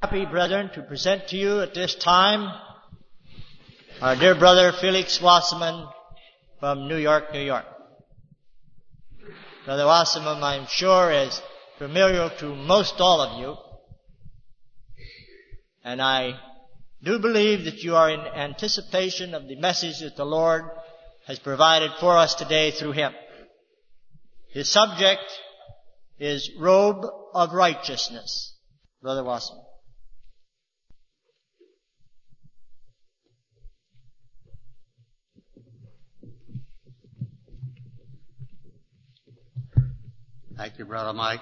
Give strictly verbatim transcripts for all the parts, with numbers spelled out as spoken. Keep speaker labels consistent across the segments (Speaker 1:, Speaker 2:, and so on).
Speaker 1: Happy, brethren, to present to you at this time our dear brother Felix Wasserman from New York, New York. Brother Wasserman, I'm sure, is familiar to most all of you, and I do believe that you are in anticipation of the message that the Lord has provided for us today through him. His subject is Robe of Righteousness. Brother Wasserman.
Speaker 2: Thank you, Brother Mike.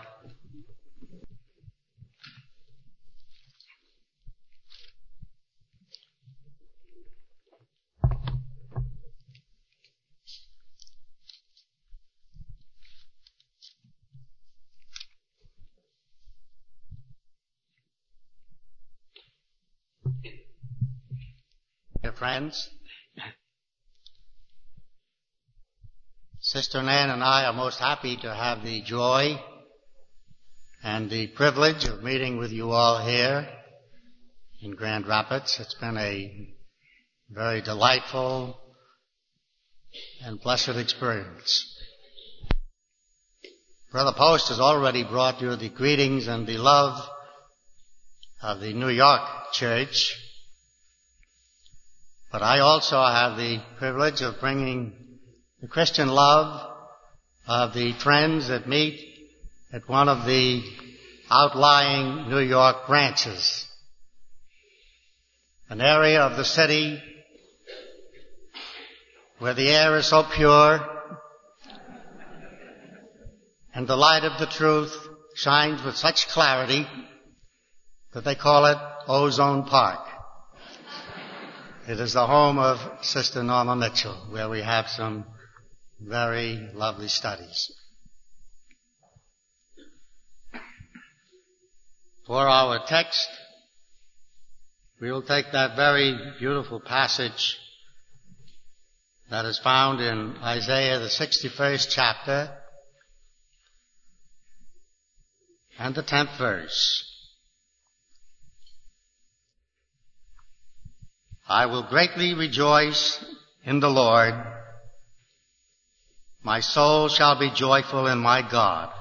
Speaker 2: Dear friends, Sister Nan and I are most happy to have the joy and the privilege of meeting with you all here in Grand Rapids. It's been a very delightful and blessed experience. Brother Post has already brought you the greetings and the love of the New York church, but I also have the privilege of bringing the Christian love of the friends that meet at one of the outlying New York branches, an area of the city where the air is so pure and the light of the truth shines with such clarity that they call it Ozone Park. It is the home of Sister Norma Mitchell, where we have some very lovely studies. For our text, we will take that very beautiful passage that is found in Isaiah, the sixty-first chapter, and the tenth verse. I will greatly rejoice in the Lord. My soul shall be joyful in my God.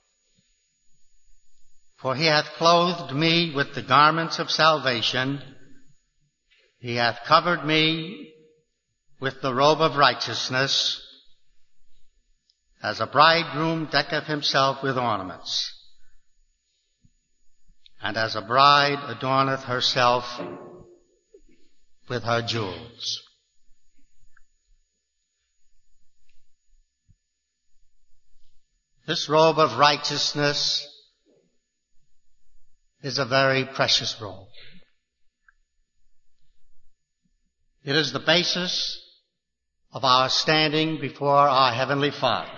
Speaker 2: For he hath clothed me with the garments of salvation. He hath covered me with the robe of righteousness, as a bridegroom decketh himself with ornaments, and as a bride adorneth herself with her jewels. This robe of righteousness is a very precious robe. It is the basis of our standing before our Heavenly Father.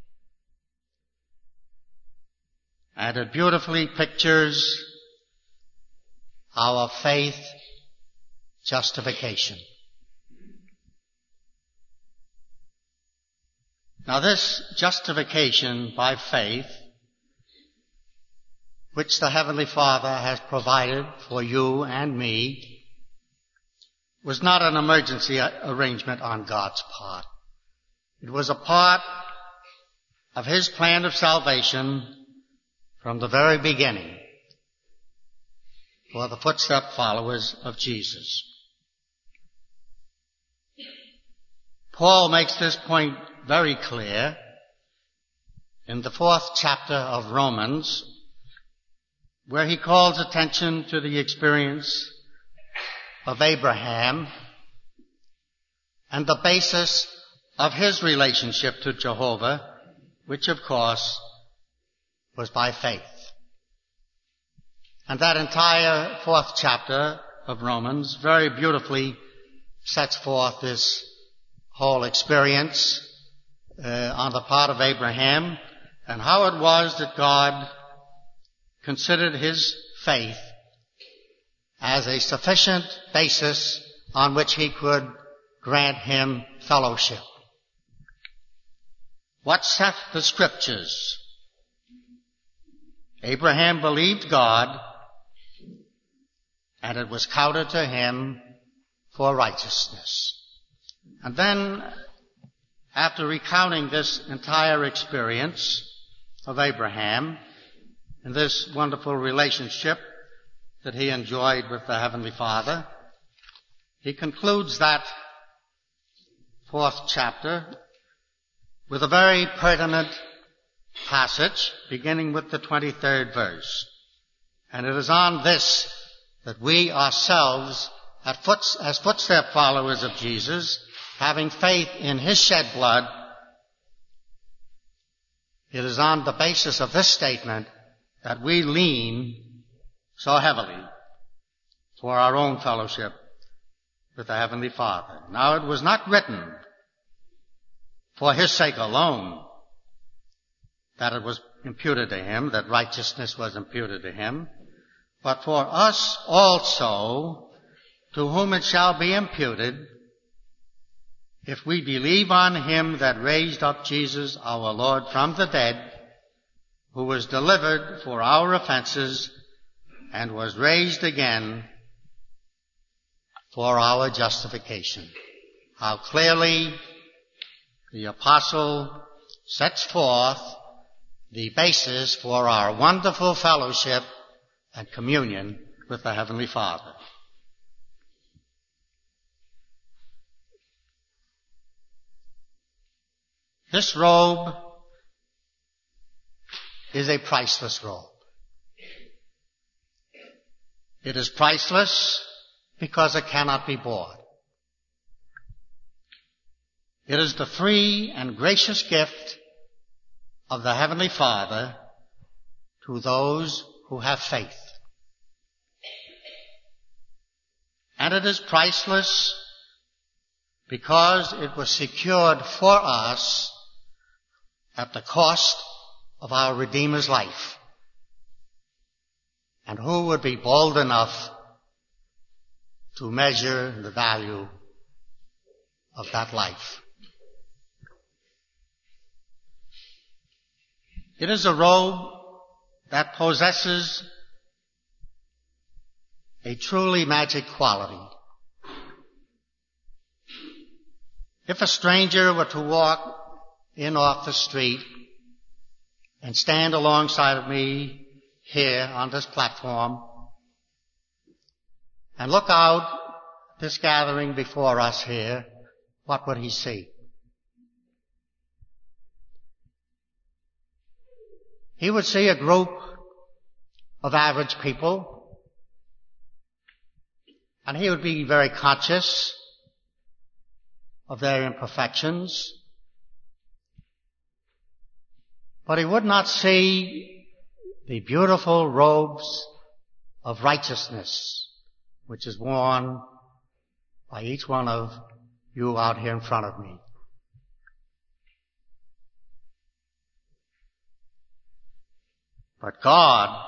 Speaker 2: And it beautifully pictures our faith justification. Now this justification by faith, which the Heavenly Father has provided for you and me, was not an emergency arrangement on God's part. It was a part of His plan of salvation from the very beginning for the footstep followers of Jesus. Paul makes this point very clear in the fourth chapter of Romans, where he calls attention to the experience of Abraham and the basis of his relationship to Jehovah, which of course was by faith. And that entire fourth chapter of Romans very beautifully sets forth this whole experience uh, on the part of Abraham, and how it was that God considered his faith as a sufficient basis on which he could grant him fellowship. What saith the Scriptures? Abraham believed God, and it was counted to him for righteousness. And then, after recounting this entire experience of Abraham and this wonderful relationship that he enjoyed with the Heavenly Father, he concludes that fourth chapter with a very pertinent passage beginning with the twenty-third verse. And it is on this that we ourselves, as footstep followers of Jesus, having faith in his shed blood, it is on the basis of this statement that we lean so heavily for our own fellowship with the Heavenly Father. Now, it was not written for his sake alone that it was imputed to him, that righteousness was imputed to him, but for us also, to whom it shall be imputed, if we believe on him that raised up Jesus our Lord from the dead, who was delivered for our offenses and was raised again for our justification. How clearly the apostle sets forth the basis for our wonderful fellowship and communion with the Heavenly Father. This robe is a priceless robe. It is priceless because it cannot be bought. It is the free and gracious gift of the Heavenly Father to those who have faith. And it is priceless because it was secured for us at the cost of our Redeemer's life. And who would be bold enough to measure the value of that life? It is a robe that possesses a truly magic quality. If a stranger were to walk in off the street and stand alongside of me here on this platform and look out this gathering before us here, what would he see? He would see a group of average people, and he would be very conscious of their imperfections, but he would not see the beautiful robes of righteousness which is worn by each one of you out here in front of me. But God,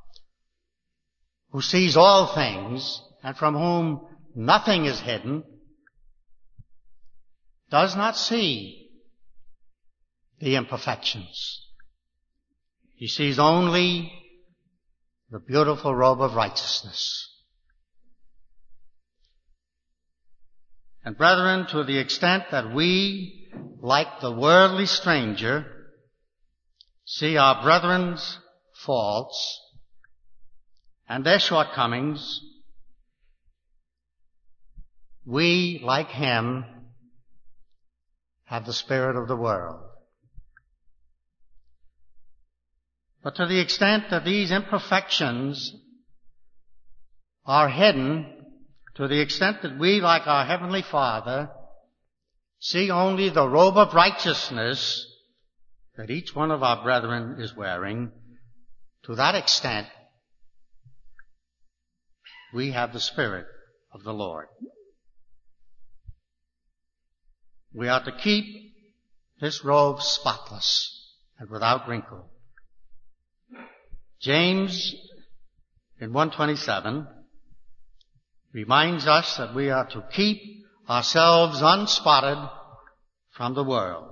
Speaker 2: who sees all things and from whom nothing is hidden, does not see the imperfections. He sees only the beautiful robe of righteousness. And brethren, to the extent that we, like the worldly stranger, see our brethren's faults and their shortcomings, we, like him, have the spirit of the world. But to the extent that these imperfections are hidden, to the extent that we, like our Heavenly Father, see only the robe of righteousness that each one of our brethren is wearing, to that extent, we have the Spirit of the Lord. We are to keep this robe spotless and without wrinkle. James, in one twenty-seven, reminds us that we are to keep ourselves unspotted from the world.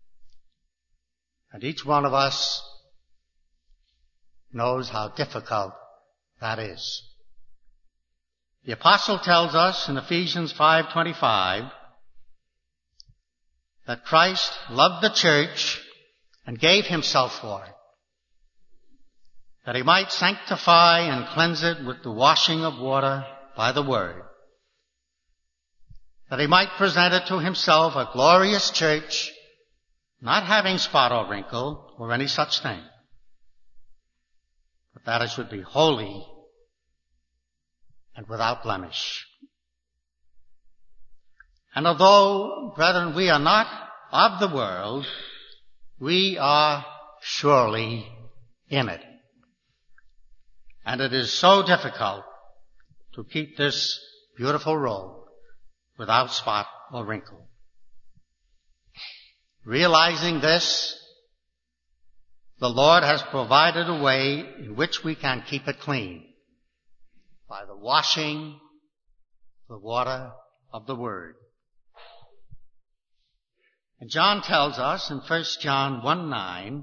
Speaker 2: And each one of us knows how difficult that is. The apostle tells us in Ephesians five twenty-five that Christ loved the church and gave himself for it, that he might sanctify and cleanse it with the washing of water by the word, that he might present it to himself a glorious church, not having spot or wrinkle or any such thing, but that it should be holy and without blemish. And although, brethren, we are not of the world, we are surely in it. And it is so difficult to keep this beautiful robe without spot or wrinkle. Realizing this, the Lord has provided a way in which we can keep it clean by the washing, the water of the Word. And John tells us in First John one nine,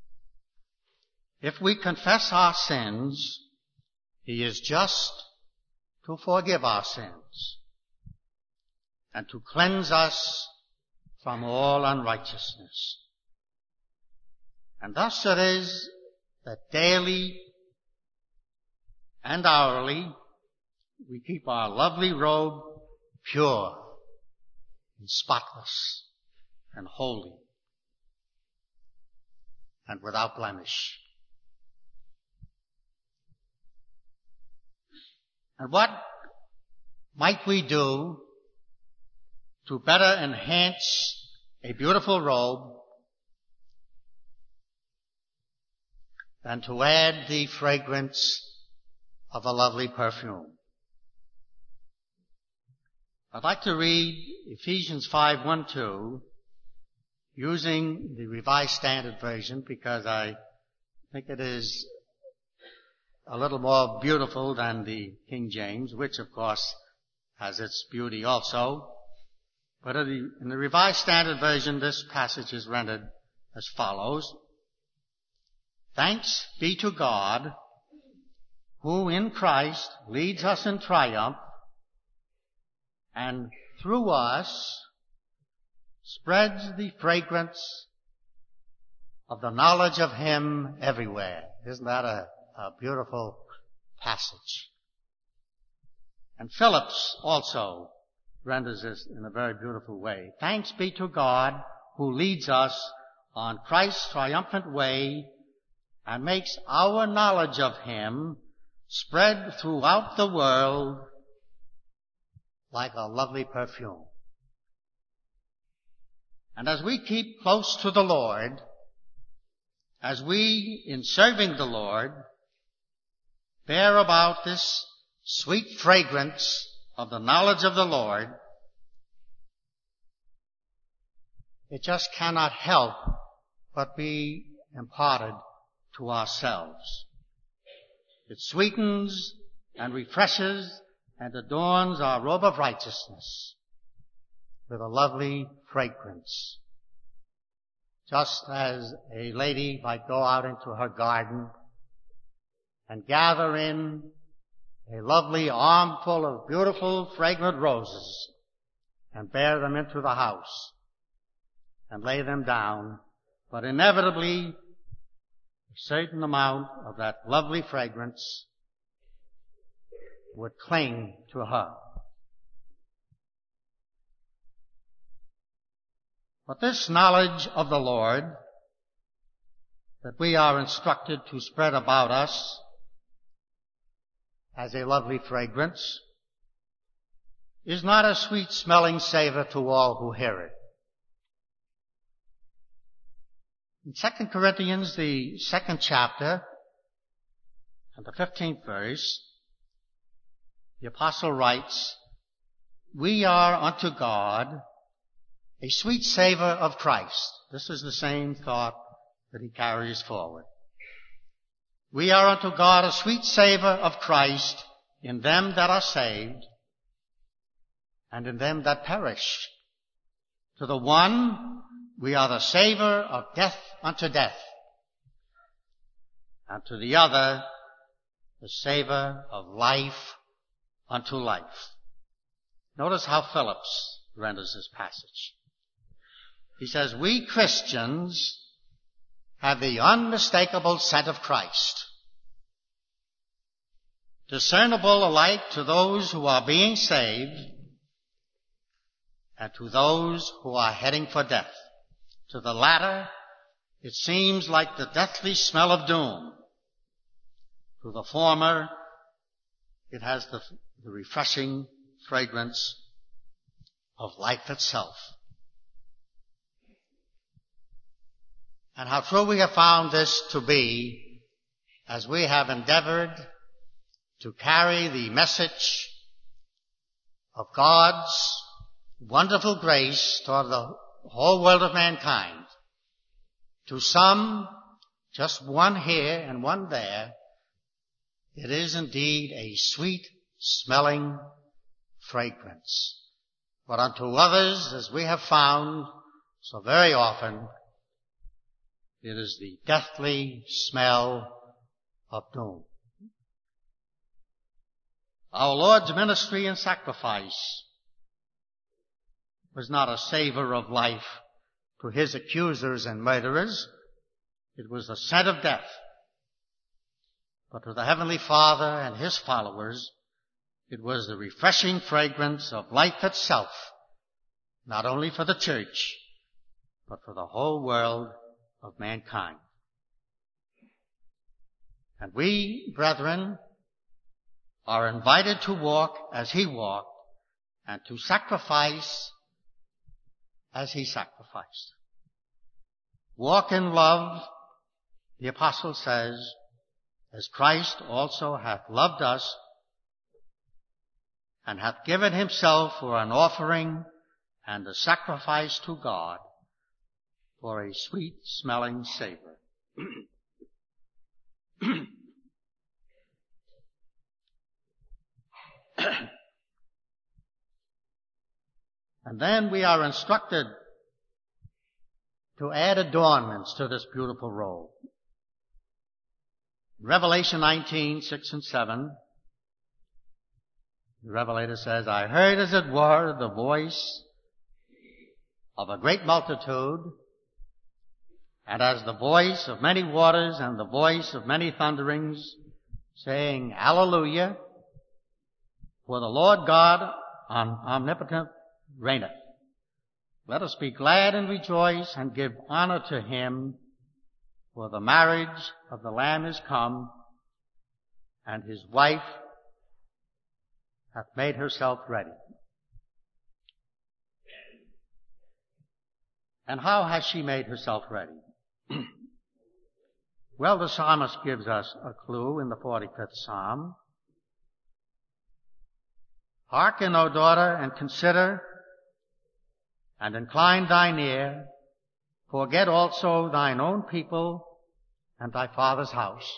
Speaker 2: if we confess our sins, he is just to forgive our sins and to cleanse us from all unrighteousness. And thus it is that daily and hourly we keep our lovely robe pure and spotless and holy and without blemish. And what might we do to better enhance a beautiful robe than to add the fragrance of a lovely perfume? I'd like to read Ephesians five one two using the Revised Standard Version because I think it is a little more beautiful than the King James, which of course has its beauty also. But in the, in the Revised Standard Version, this passage is rendered as follows. Thanks be to God, who in Christ leads us in triumph, and through us spreads the fragrance of the knowledge of Him everywhere. Isn't that a, a beautiful passage? And Phillips also renders this in a very beautiful way. Thanks be to God who leads us on Christ's triumphant way and makes our knowledge of Him spread throughout the world like a lovely perfume. And as we keep close to the Lord, as we, in serving the Lord, bear about this sweet fragrance of the knowledge of the Lord, it just cannot help but be imparted to ourselves. It sweetens and refreshes and adorns our robe of righteousness with a lovely fragrance. Just as a lady might go out into her garden and gather in a lovely armful of beautiful fragrant roses and bear them into the house and lay them down, but inevitably a certain amount of that lovely fragrance would cling to her. But this knowledge of the Lord that we are instructed to spread about us as a lovely fragrance is not a sweet-smelling savor to all who hear it. In Second Corinthians, the second chapter, and the fifteenth verse, the apostle writes, we are unto God a sweet savor of Christ. This is the same thought that he carries forward. We are unto God a sweet savor of Christ in them that are saved and in them that perish. To the one, we are the savor of death unto death, and to the other, the savor of life unto life. Notice how Phillips renders this passage. He says, we Christians have the unmistakable scent of Christ, discernible alike to those who are being saved and to those who are heading for death. To the latter, it seems like the deathly smell of doom. To the former, it has the, the refreshing fragrance of life itself. And how true we have found this to be as we have endeavored to carry the message of God's wonderful grace toward the whole world of mankind. To some, just one here and one there, it is indeed a sweet smelling fragrance. But unto others, as we have found so very often, it is the deathly smell of doom. Our Lord's ministry and sacrifice was not a savor of life to his accusers and murderers. It was the scent of death. But to the Heavenly Father and his followers, it was the refreshing fragrance of life itself, not only for the church, but for the whole world of mankind. And we, brethren, are invited to walk as he walked and to sacrifice as he sacrificed. Walk in love, the apostle says, as Christ also hath loved us and hath given himself for an offering and a sacrifice to God for a sweet-smelling savor. And then we are instructed to add adornments to this beautiful robe. Revelation nineteen, six and seven, the Revelator says, I heard as it were the voice of a great multitude, and as the voice of many waters and the voice of many thunderings, saying, Alleluia, for the Lord God omnipotent reigneth. Let us be glad and rejoice and give honor to him, for the marriage of the Lamb is come, and his wife hath made herself ready. And how has she made herself ready? Well, the psalmist gives us a clue in the forty-fifth Psalm. Hearken, O daughter, and consider, and incline thine ear. Forget also thine own people and thy father's house.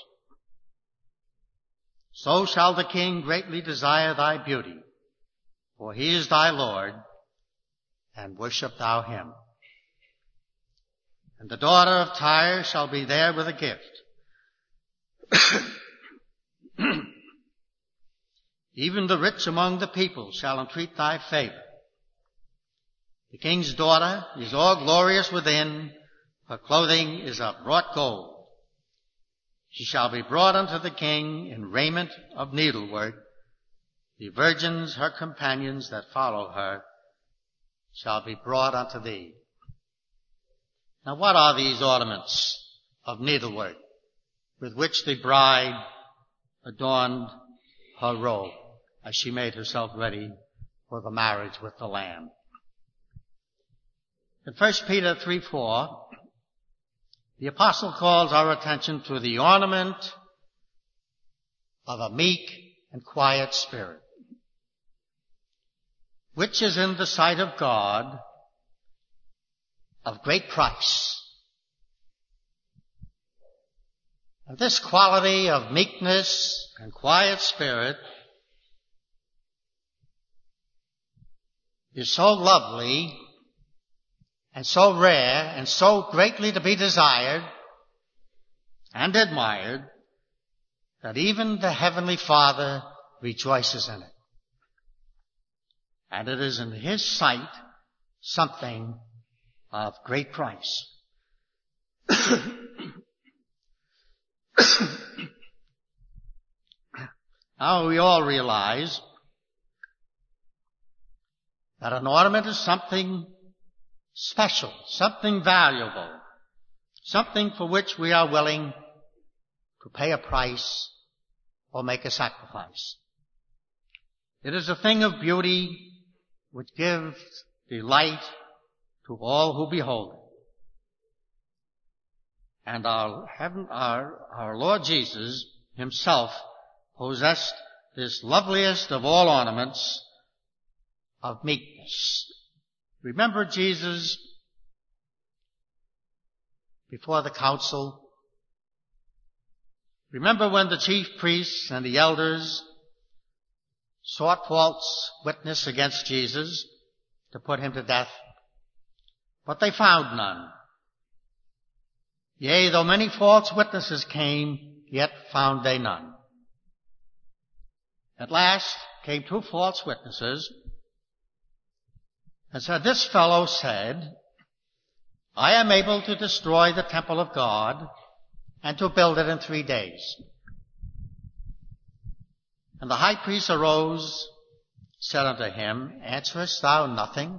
Speaker 2: So shall the king greatly desire thy beauty, for he is thy Lord, and worship thou him. And the daughter of Tyre shall be there with a gift. Even the rich among the people shall entreat thy favor. The king's daughter is all glorious within. Her clothing is of wrought gold. She shall be brought unto the king in raiment of needlework. The virgins, her companions that follow her, shall be brought unto thee. Now what are these ornaments of needlework with which the bride adorned her robe as she made herself ready for the marriage with the Lamb? In First Peter three four, the apostle calls our attention to the ornament of a meek and quiet spirit, which is in the sight of God of great price. And this quality of meekness and quiet spirit is so lovely and so rare and so greatly to be desired and admired that even the Heavenly Father rejoices in it. and it is in his sight something of great price. Now we all realize that an ornament is something special, something valuable, something for which we are willing to pay a price or make a sacrifice. It is a thing of beauty which gives delight to all who behold it. And our heaven, our, our Lord Jesus himself possessed this loveliest of all ornaments of meekness. Remember Jesus before the council? Remember when the chief priests and the elders sought false witness against Jesus to put him to death? But they found none. Yea, though many false witnesses came, yet found they none. At last came two false witnesses and said, this fellow said, I am able to destroy the temple of God and to build it in three days. And the high priest arose, said unto him, answerest thou nothing?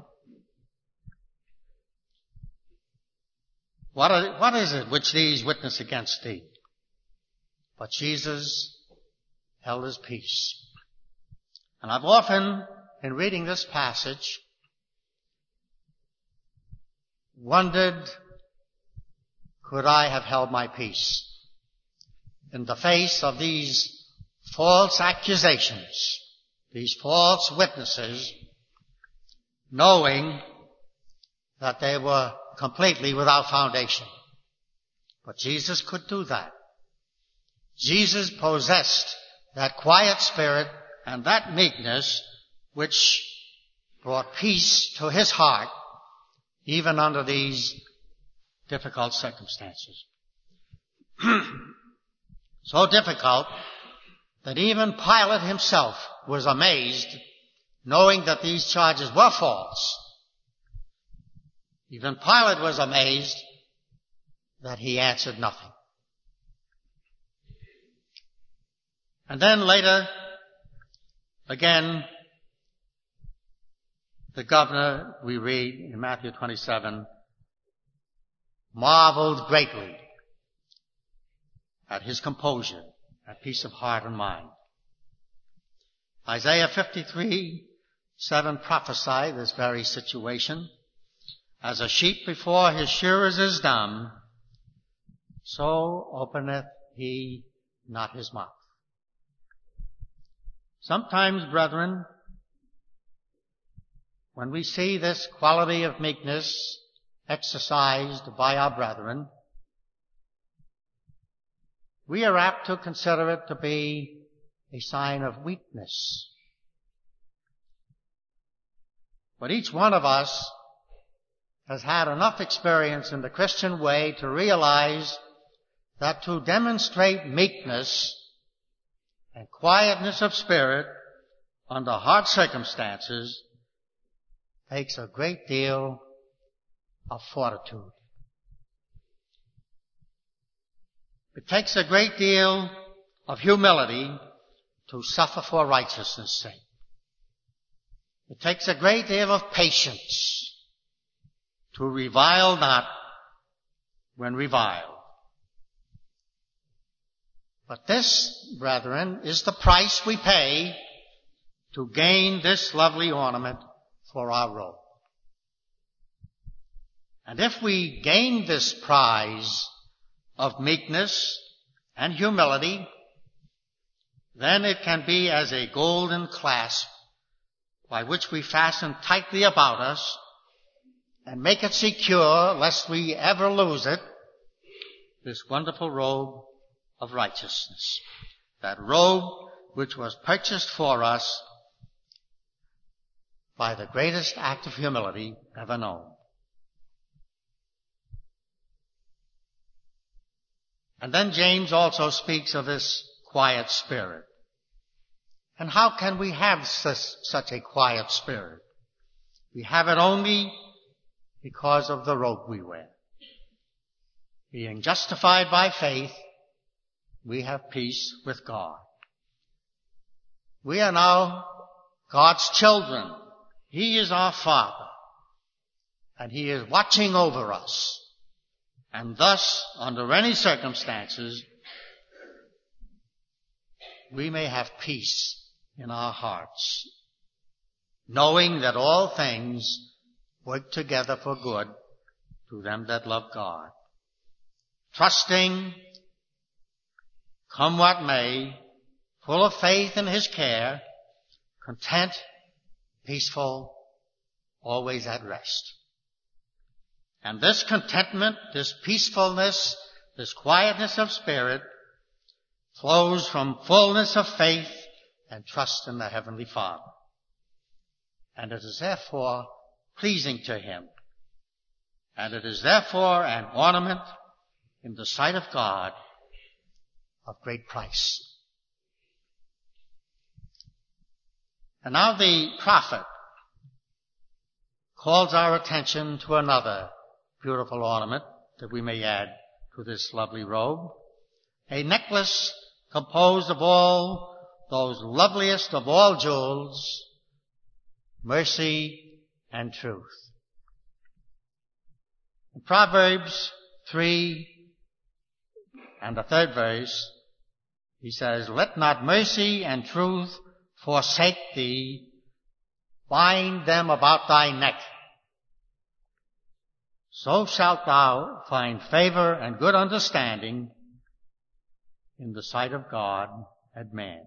Speaker 2: What, are, what is it which these witness against thee? But Jesus held his peace. And I've often, in reading this passage, wondered, could I have held my peace in the face of these false accusations, these false witnesses, knowing that they were completely without foundation? But Jesus could do that. Jesus possessed that quiet spirit and that meekness which brought peace to his heart even under these difficult circumstances. So difficult that even Pilate himself was amazed, knowing that these charges were false. Even Pilate was amazed that he answered nothing. And then later, again, the governor, we read in Matthew twenty-seven, marveled greatly at his composure, at peace of heart and mind. Isaiah fifty-three seven prophesied this very situation. As a sheep before his shearers is dumb, so openeth he not his mouth. Sometimes, brethren, when we see this quality of meekness exercised by our brethren, we are apt to consider it to be a sign of weakness. But each one of us has had enough experience in the Christian way to realize that to demonstrate meekness and quietness of spirit under hard circumstances takes a great deal of fortitude. It takes a great deal of humility to suffer for righteousness' sake. It takes a great deal of patience to revile not when reviled. But this, brethren, is the price we pay to gain this lovely ornament for our robe. And if we gain this prize of meekness and humility, then it can be as a golden clasp by which we fasten tightly about us and make it secure lest we ever lose it, this wonderful robe of righteousness. That robe which was purchased for us by the greatest act of humility ever known. And then James also speaks of this quiet spirit. And how can we have such, such a quiet spirit? We have it only because of the robe we wear. Being justified by faith, we have peace with God. We are now God's children. He is our Father, and He is watching over us. And thus, under any circumstances, we may have peace in our hearts, knowing that all things work together for good to them that love God. Trusting, come what may, full of faith in His care, content, peaceful, always at rest. And this contentment, this peacefulness, this quietness of spirit flows from fullness of faith and trust in the Heavenly Father. And it is therefore pleasing to Him. And it is therefore an ornament in the sight of God of great price. And now the prophet calls our attention to another beautiful ornament that we may add to this lovely robe. A necklace composed of all those loveliest of all jewels, mercy and truth. In Proverbs three and the third verse, he says, "Let not mercy and truth forsake thee. Bind them about thy neck. So shalt thou find favor and good understanding in the sight of God and man."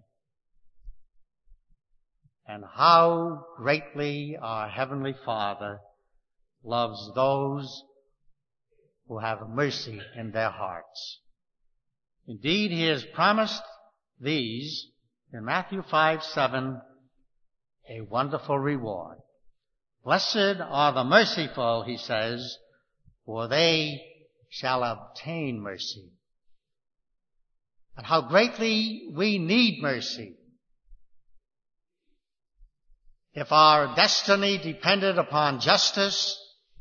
Speaker 2: And how greatly our Heavenly Father loves those who have mercy in their hearts. Indeed, He has promised these in Matthew five seven a wonderful reward. "Blessed are the merciful," He says, "for they shall obtain mercy." And how greatly we need mercy. If our destiny depended upon justice,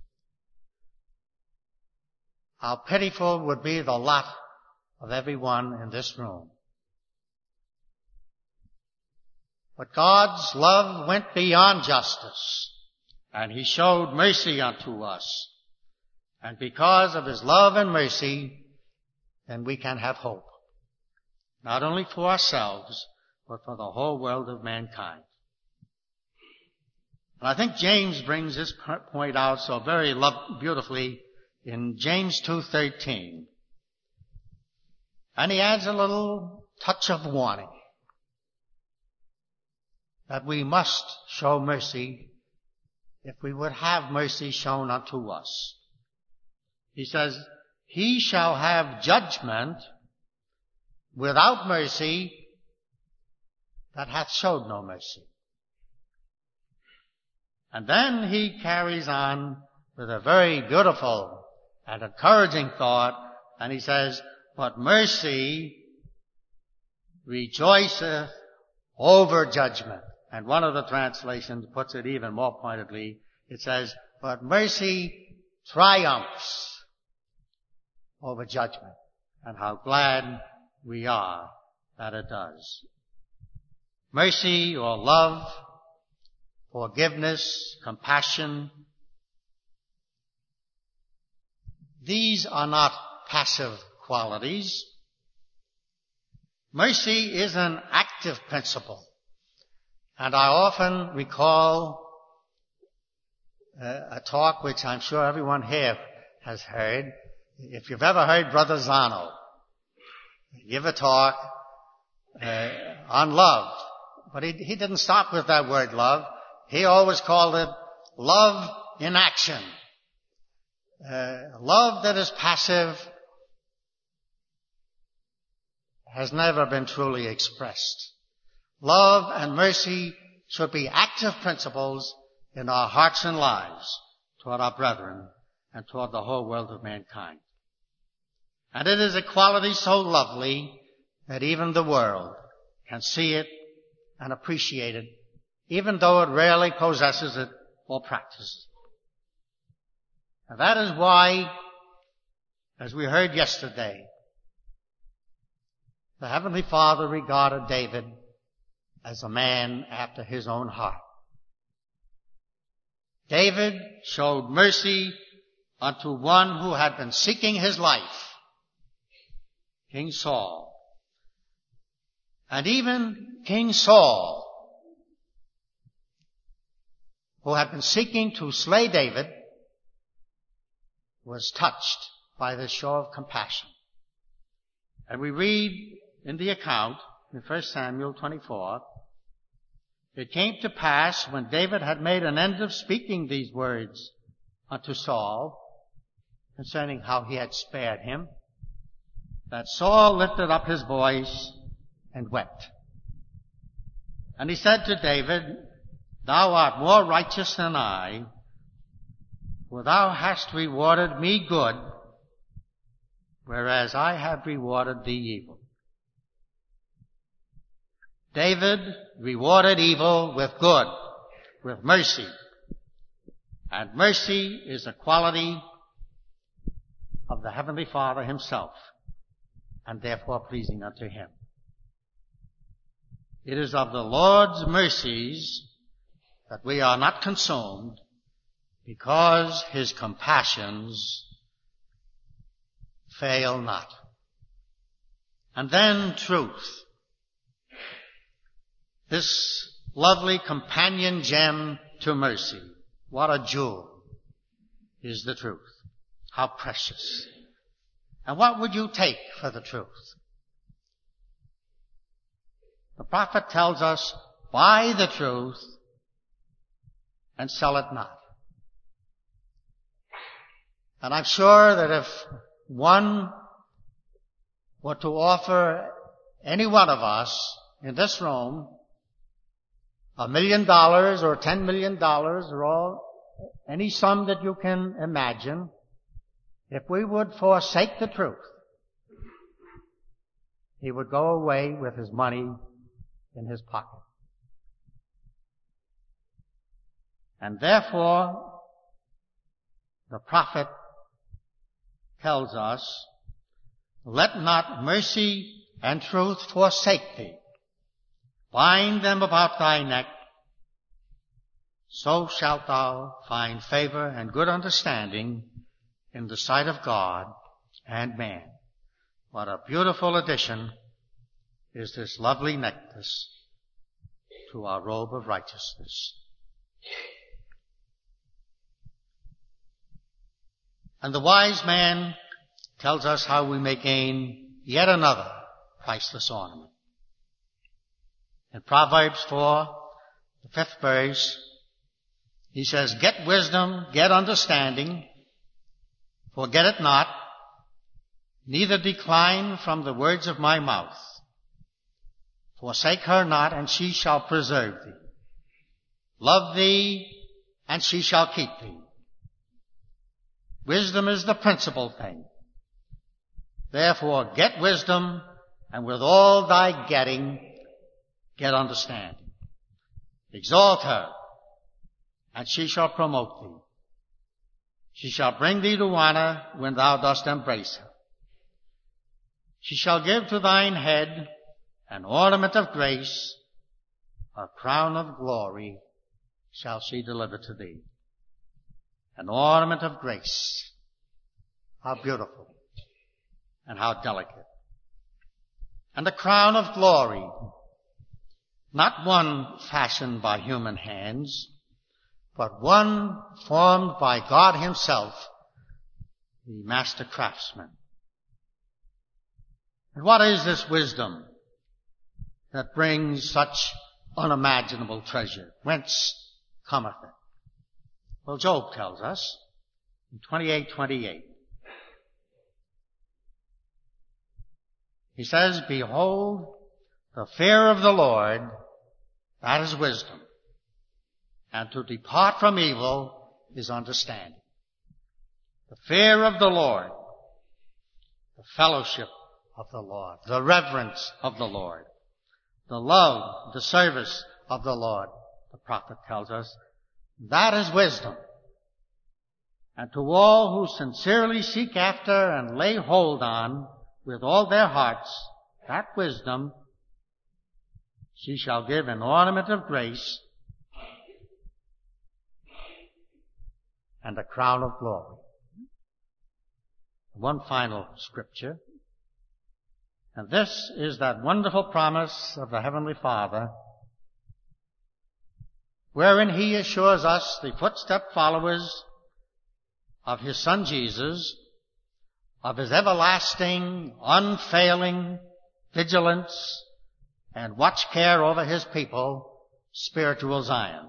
Speaker 2: how pitiful would be the lot of everyone in this room. But God's love went beyond justice, and He showed mercy unto us. And because of His love and mercy, then we can have hope. Not only for ourselves, but for the whole world of mankind. And I think James brings this point out so very lo- beautifully in James two thirteen. And he adds a little touch of warning that we must show mercy if we would have mercy shown unto us. He says, "He shall have judgment without mercy that hath showed no mercy." And then he carries on with a very beautiful and encouraging thought, and he says, "But mercy rejoiceth over judgment." And one of the translations puts it even more pointedly. It says, "But mercy triumphs over judgment." And how glad we are that it does. Mercy or love, forgiveness, compassion, these are not passive qualities. Mercy is an active principle. And I often recall uh, a talk which I'm sure everyone here has heard. If you've ever heard Brother Zano give a talk uh, on love, but he, he didn't stop with that word love. He always called it love in action. Uh, love that is passive has never been truly expressed. Love and mercy should be active principles in our hearts and lives toward our brethren and toward the whole world of mankind. And it is a quality so lovely that even the world can see it and appreciate it, even though it rarely possesses it or practices it. And that is why, as we heard yesterday, the Heavenly Father regarded David as a man after his own heart. David showed mercy unto one who had been seeking his life, King Saul. And even King Saul, who had been seeking to slay David, was touched by this show of compassion. And we read in the account in First Samuel twenty-four, it came to pass when David had made an end of speaking these words unto Saul concerning how he had spared him, that Saul lifted up his voice and wept. And he said to David, Thou art more righteous than I, for thou hast rewarded me good, whereas I have rewarded thee evil. David rewarded evil with good, with mercy. And mercy is a quality of the Heavenly Father himself, and therefore pleasing unto him. It is of the Lord's mercies that we are not consumed, because his compassions fail not. And then truth. This lovely companion gem to mercy. What a jewel is the truth. How precious. And what would you take for the truth? The prophet tells us, buy the truth and sell it not. And I'm sure that if one were to offer any one of us in this room a million dollars or ten million dollars or all, any sum that you can imagine, if we would forsake the truth, he would go away with his money in his pocket. And therefore, the prophet tells us, let not mercy and truth forsake thee. Bind them about thy neck, so shalt thou find favor and good understanding in the sight of God and man. What a beautiful addition is this lovely necklace to our robe of righteousness. And the wise man tells us how we may gain yet another priceless ornament. In Proverbs four, the fifth verse, he says, Get wisdom, get understanding, forget it not, neither decline from the words of my mouth. Forsake her not, and she shall preserve thee. Love thee, and she shall keep thee. Wisdom is the principal thing. Therefore, get wisdom, and with all thy getting, get understanding. Exalt her, and she shall promote thee. She shall bring thee to honor when thou dost embrace her. She shall give to thine head an ornament of grace, a crown of glory shall she deliver to thee. An ornament of grace. How beautiful and how delicate. And a crown of glory, not one fashioned by human hands, but one formed by God himself, the master craftsman. And what is this wisdom that brings such unimaginable treasure? Whence cometh it? Well, Job tells us in twenty-eight twenty-eight. He says, Behold, the fear of the Lord, that is wisdom. And to depart from evil is understanding. The fear of the Lord, the fellowship of the Lord, the reverence of the Lord, the love, the service of the Lord, the prophet tells us. That is wisdom. And to all who sincerely seek after and lay hold on with all their hearts that wisdom, she shall give an ornament of grace and a crown of glory. One final scripture, and this is that wonderful promise of the Heavenly Father, wherein He assures us, the footstep followers of His Son Jesus, of His everlasting, unfailing vigilance and watch care over His people, spiritual Zion,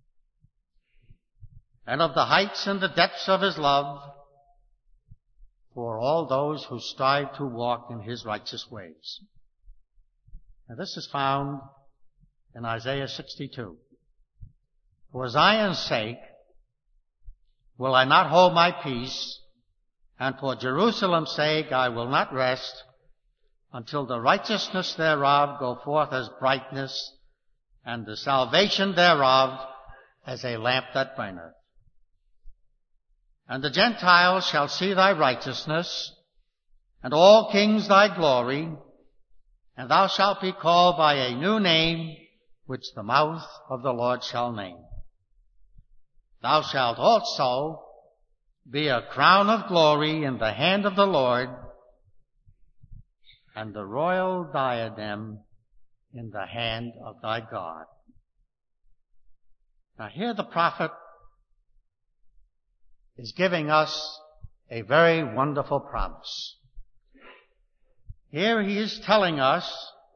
Speaker 2: and of the heights and the depths of His love for all those who strive to walk in His righteous ways. And this is found in Isaiah sixty-two. For Zion's sake will I not hold my peace, and for Jerusalem's sake I will not rest, until the righteousness thereof go forth as brightness, and the salvation thereof as a lamp that burneth. And the Gentiles shall see thy righteousness, and all kings thy glory, and thou shalt be called by a new name, which the mouth of the Lord shall name. Thou shalt also be a crown of glory in the hand of the Lord, and the royal diadem in the hand of thy God. Now here the prophet is giving us a very wonderful promise. Here he is telling us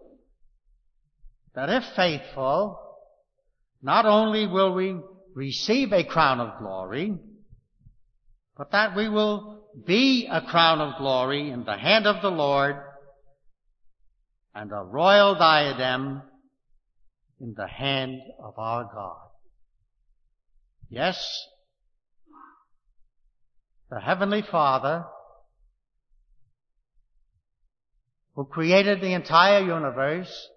Speaker 2: that if faithful, not only will we receive a crown of glory, but that we will be a crown of glory in the hand of the Lord and a royal diadem in the hand of our God. Yes, the Heavenly Father, who created the entire universe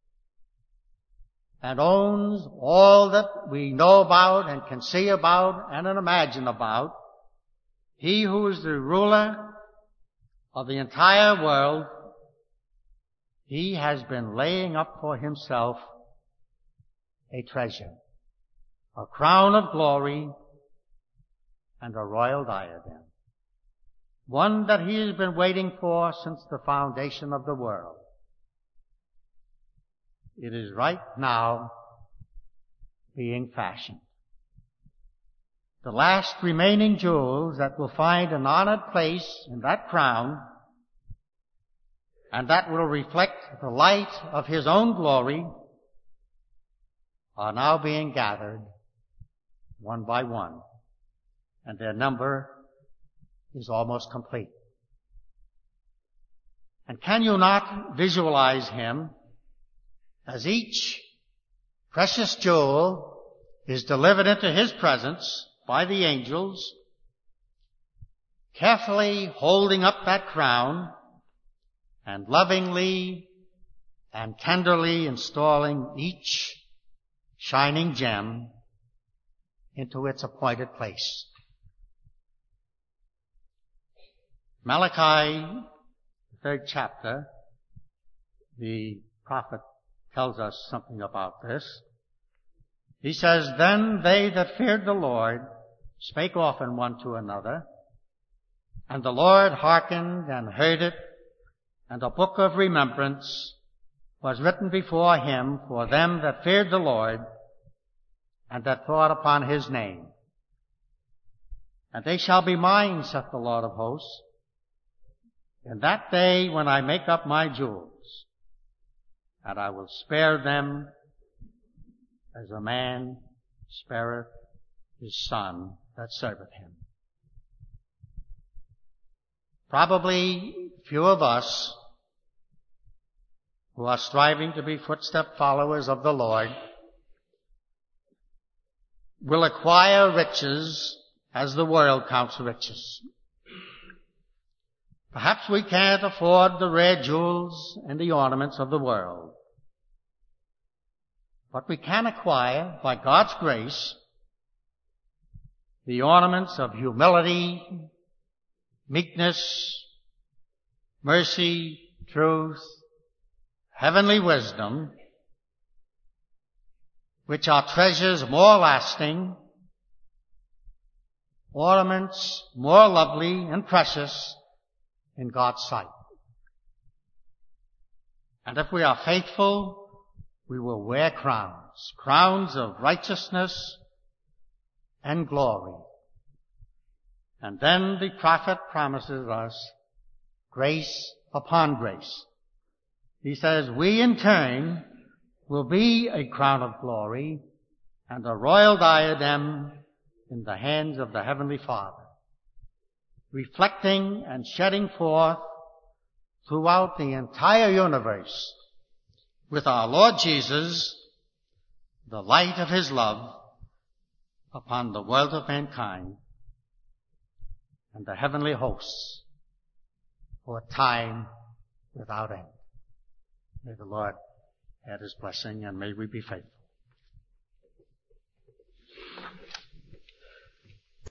Speaker 2: and owns all that we know about and can see about and imagine about, He who is the ruler of the entire world, He has been laying up for Himself a treasure, a crown of glory and a royal diadem, one that He has been waiting for since the foundation of the world. It is right now being fashioned. The last remaining jewels that will find an honored place in that crown, and that will reflect the light of His own glory, are now being gathered one by one, and their number is almost complete. And can you not visualize Him as each precious jewel is delivered into His presence by the angels, carefully holding up that crown and lovingly and tenderly installing each shining gem into its appointed place? Malachi, the third chapter, the prophet tells us something about this. He says, Then they that feared the Lord spake often one to another, and the Lord hearkened and heard it, and a book of remembrance was written before Him for them that feared the Lord, and that thought upon His name. And they shall be mine, saith the Lord of hosts, in that day when I make up my jewels, and I will spare them as a man spareth his son that serveth him. Probably few of us who are striving to be footstep followers of the Lord will acquire riches as the world counts riches. Perhaps we can't afford the rare jewels and the ornaments of the world. But we can acquire, by God's grace, the ornaments of humility, meekness, mercy, truth, heavenly wisdom, which are treasures more lasting, ornaments more lovely and precious in God's sight. And if we are faithful, we will wear crowns, crowns of righteousness and glory. And then the prophet promises us grace upon grace. He says, we in turn will be a crown of glory and a royal diadem in the hands of the Heavenly Father, reflecting and shedding forth throughout the entire universe with our Lord Jesus the light of His love upon the world of mankind and the heavenly hosts for a time without end. May the Lord add His blessing, and may we be faithful.